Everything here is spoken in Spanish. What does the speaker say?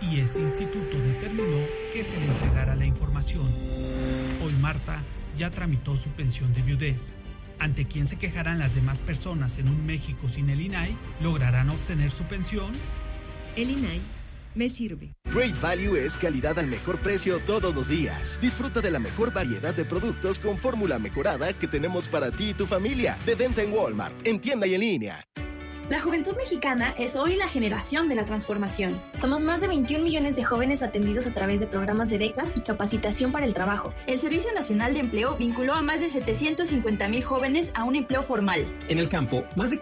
y este instituto determinó que se le entregara la información. Hoy Marta ya tramitó su pensión de viudez. ¿Ante quién se quejarán las demás personas en un México sin el INAI? ¿Lograrán obtener su pensión? El INAI me sirve. Great Value es calidad al mejor precio todos los días. Disfruta de la mejor variedad de productos con fórmula mejorada que tenemos para ti y tu familia. De venta en Walmart, en tienda y en línea. La juventud mexicana es hoy la generación de la transformación. Somos más de 21 millones de jóvenes atendidos a través de programas de becas y capacitación para el trabajo. El Servicio Nacional de Empleo vinculó a más de 750,000 jóvenes a un empleo formal. En el campo, más de